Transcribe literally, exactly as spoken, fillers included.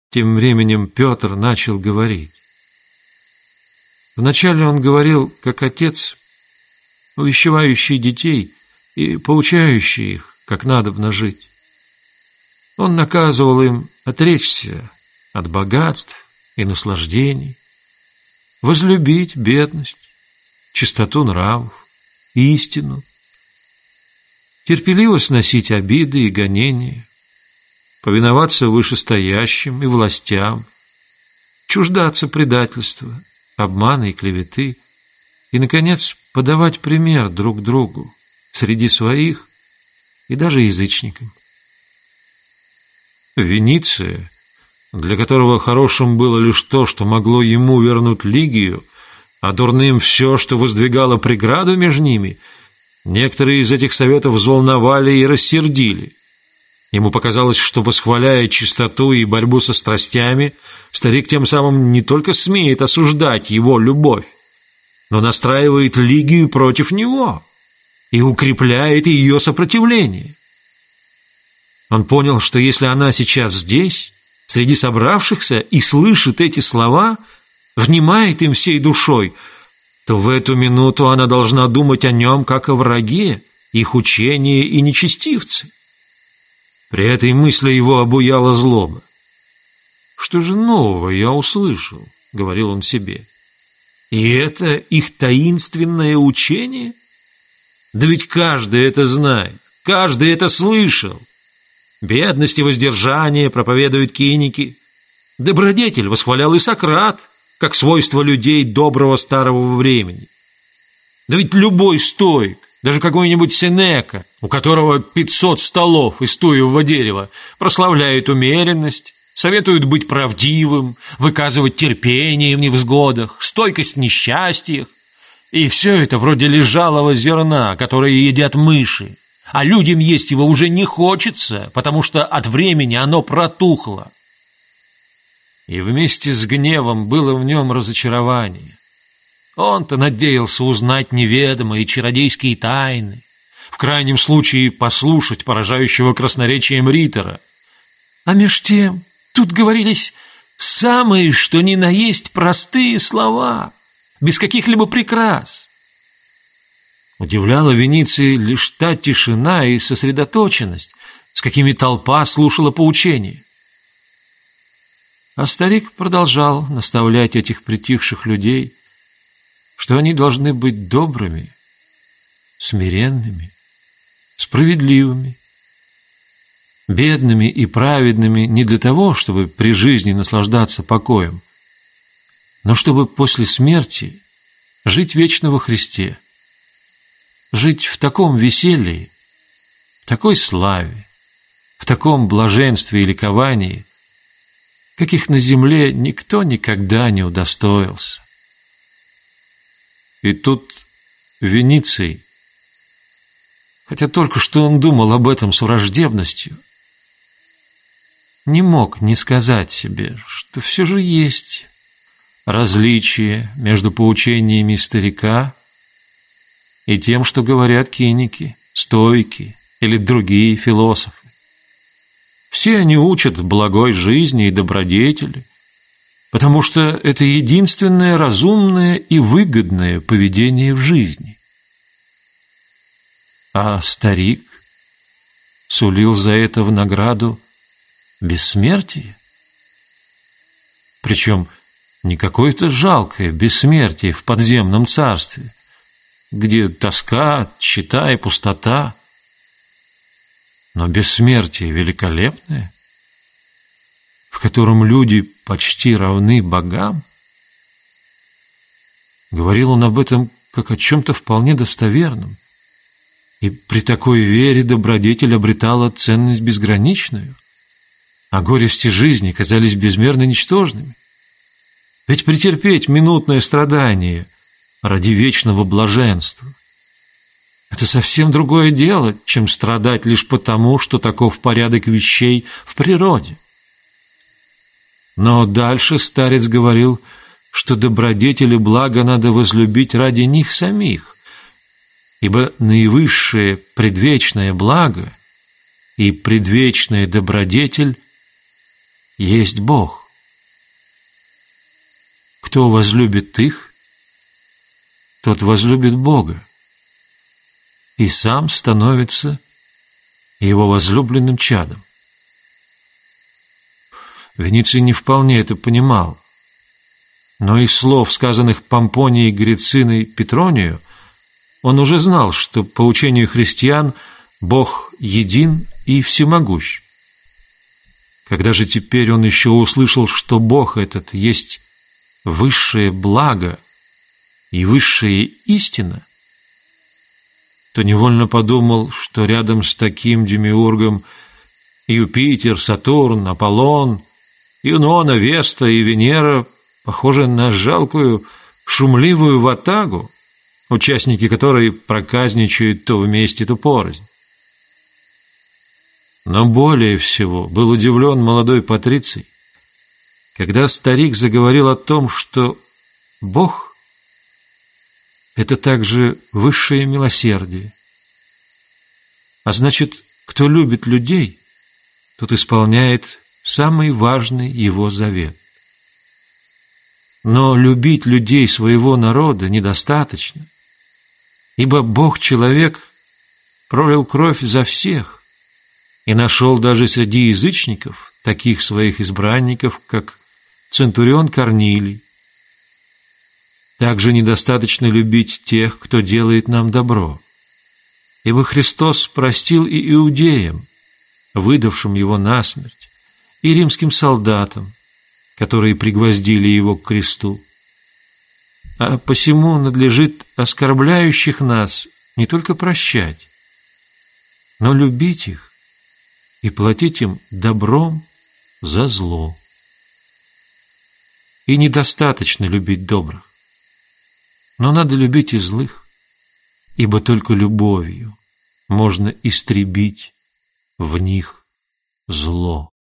Тем временем Петр начал говорить. Вначале он говорил, как отец, увещевающий детей и поучающий их, как надобно жить. Он наказывал им отречься от богатств и наслаждений, возлюбить бедность, чистоту нравов, истину, терпеливо сносить обиды и гонения, повиноваться вышестоящим и властям, чуждаться предательства, обмана и клеветы и, наконец, подавать пример друг другу среди своих и даже язычникам. Вениция, для которого хорошим было лишь то, что могло ему вернуть Лигию, а дурным все, что воздвигало преграду между ними, некоторые из этих советов взволновали и рассердили. Ему показалось, что, восхваляя чистоту и борьбу со страстями, старик тем самым не только смеет осуждать его любовь, но настраивает Лигию против него и укрепляет ее сопротивление. Он понял, что если она сейчас здесь, среди собравшихся, и слышит эти слова, внимает им всей душой, то в эту минуту она должна думать о нем как о враге, их учении и нечестивце. При этой мысли его обуяла злоба. «Что же нового я услышал?» — говорил он себе. «И это их таинственное учение? Да ведь каждый это знает, каждый это слышал. Бедность и воздержание проповедуют киники. Добродетель восхвалял и Сократ, как свойство людей доброго старого времени. Да ведь любой стоик, даже какой-нибудь Сенека, у которого пятьсот столов из туевого дерева, прославляет умеренность, советует быть правдивым, выказывать терпение в невзгодах, стойкость в несчастьях. И все это вроде лежалого зерна, которое едят мыши, а людям есть его уже не хочется, потому что от времени оно протухло. И вместе с гневом было в нем разочарование. Он-то надеялся узнать неведомые чародейские тайны, в крайнем случае послушать поражающего красноречием ритора. А меж тем тут говорились самые, что ни на есть, простые слова, без каких-либо прикрас. Удивляла Вениции лишь та тишина и сосредоточенность, с какими толпа слушала поучения. А старик продолжал наставлять этих притихших людей, что они должны быть добрыми, смиренными, справедливыми, бедными и праведными не для того, чтобы при жизни наслаждаться покоем, но чтобы после смерти жить вечно во Христе, жить в таком веселье, в такой славе, в таком блаженстве и ликовании, каких на земле никто никогда не удостоился. И тут Вениций, хотя только что он думал об этом с враждебностью, не мог не сказать себе, что все же есть различие между поучениями старика и тем, что говорят киники, стойки или другие философы. Все они учат благой жизни и добродетели, потому что это единственное разумное и выгодное поведение в жизни. А старик сулил за это в награду бессмертие. Причем не какое-то жалкое бессмертие в подземном царстве, где тоска, тщета и пустота, но бессмертие великолепное, в котором люди почти равны богам. Говорил он об этом как о чем-то вполне достоверном, и при такой вере добродетель обретала ценность безграничную, а горести жизни казались безмерно ничтожными. Ведь претерпеть минутное страдание ради вечного блаженства — это совсем другое дело, чем страдать лишь потому, что таков порядок вещей в природе. Но дальше старец говорил, что добродетель и благо надо возлюбить ради них самих, ибо наивысшее предвечное благо и предвечная добродетель есть Бог. Кто возлюбит их, тот возлюбит Бога и сам становится его возлюбленным чадом. Вениций не вполне это понимал, но из слов, сказанных Помпонией Грициной Петронию, он уже знал, что по учению христиан Бог един и всемогущ. Когда же теперь он еще услышал, что Бог этот есть высшее благо и высшая истина, то невольно подумал, что рядом с таким демиургом Юпитер, Сатурн, Аполлон, Юнона, Веста и Венера похожи на жалкую, шумливую ватагу, участники которой проказничают то вместе, то порознь. Но более всего был удивлен молодой Патриций, когда старик заговорил о том, что Бог — это также высшее милосердие. А значит, кто любит людей, тот исполняет самый важный его завет. Но любить людей своего народа недостаточно, ибо Бог-человек пролил кровь за всех и нашел даже среди язычников таких своих избранников, как Центурион Корнилий. Также недостаточно любить тех, кто делает нам добро, ибо Христос простил и иудеям, выдавшим его насмерть, и римским солдатам, которые пригвоздили его к кресту. А посему надлежит оскорбляющих нас не только прощать, но любить их и платить им добром за зло. И недостаточно любить добрых, но надо любить и злых, ибо только любовью можно истребить в них зло.